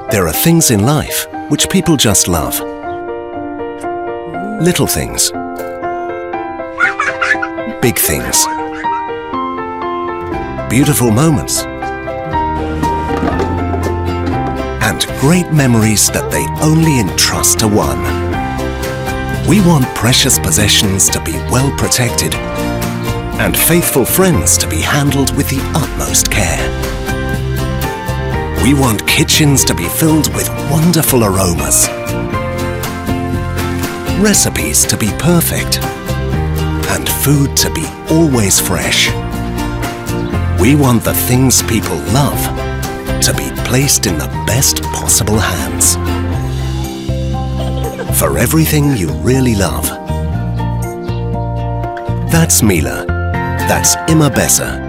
There are things in life which people just love. Little things. Big things. Beautiful moments. And great memories that they only entrust to one. We want precious possessions to be well protected and faithful friends to be handled with the utmost care. We want kitchens to be filled with wonderful aromas, recipes to be perfect, and food to be always fresh. We want the things people love to be placed in the best possible hands. For everything you really love. That's Miele. That's immer besser.